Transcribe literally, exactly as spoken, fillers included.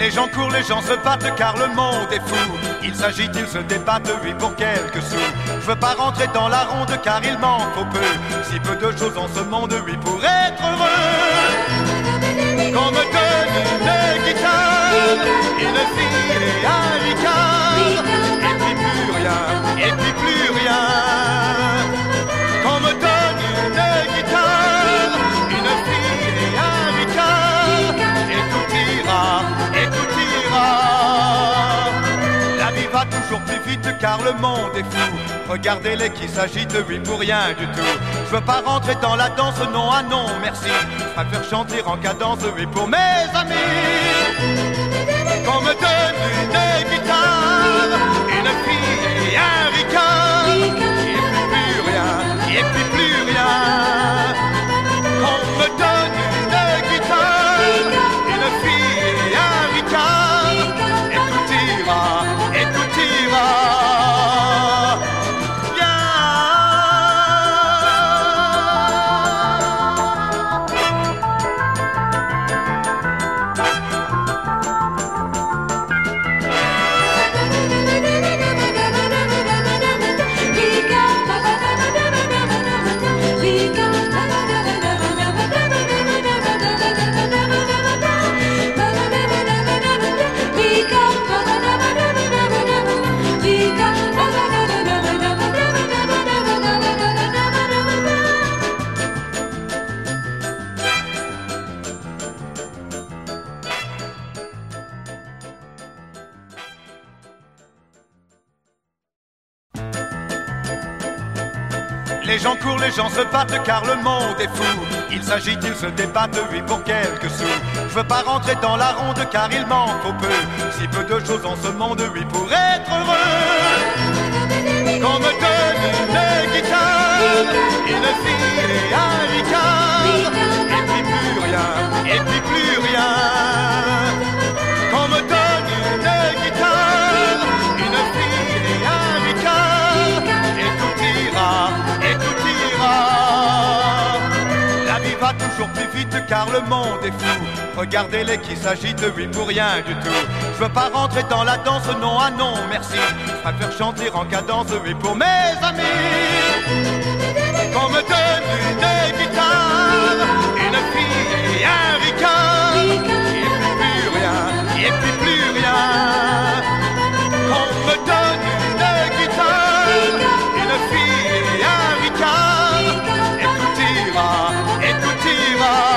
Les gens courent, les gens se battent car le monde est fou. Ils s'agitent, ils se débattent, oui pour quelques sous. Je veux pas rentrer dans la ronde car il m'en faut peu. Si peu de choses en ce monde, oui pour être heureux. Qu'on me donne une guitare, une fille et un ricard, et puis plus rien, et puis plus rien. Qu'on me donne une guitare, une fille et un ricard, et tout ira, et tout ira. La vie va toujours plus vite car le monde est fou. Regardez-les qui s'agitent, oui pour rien du tout. Je veux pas rentrer dans la danse, non, ah non, merci. Je préfère chanter en cadence, oui pour mes amis. Qu'on me donne une guitare, une fille et un ricard, et puis plus rien, et puis plus rien. Qu'on me donne une guitare, une fille et un ricard, et tout ira, et tout ira. Les gens courent, les gens se battent car le monde est fou. Ils s'agitent, ils se débattent, oui pour quelques sous. Je veux pas rentrer dans la ronde car il m'en faut peu. Si peu de choses en ce monde, oui pour être heureux. Qu'on me donne une guitare, une fille et un ricard, et puis plus rien, et puis plus rien. Qu'on me donne une guitare, une fille et un ricard, et tout ira, et tout ira. La vie va toujours plus vite car le monde est fou. Regardez-les qui s'agitent, oui pour rien du tout. Je veux pas rentrer dans la danse, non, ah non, merci. Je préfère chanter en cadence, oui pour mes amis. Qu'on me donne une guitare, une fille et un ricard, et puis plus rien, et puis plus rien. Qu'on me donne une guitare, une fille et un ricard, et tout ira, et tout ira.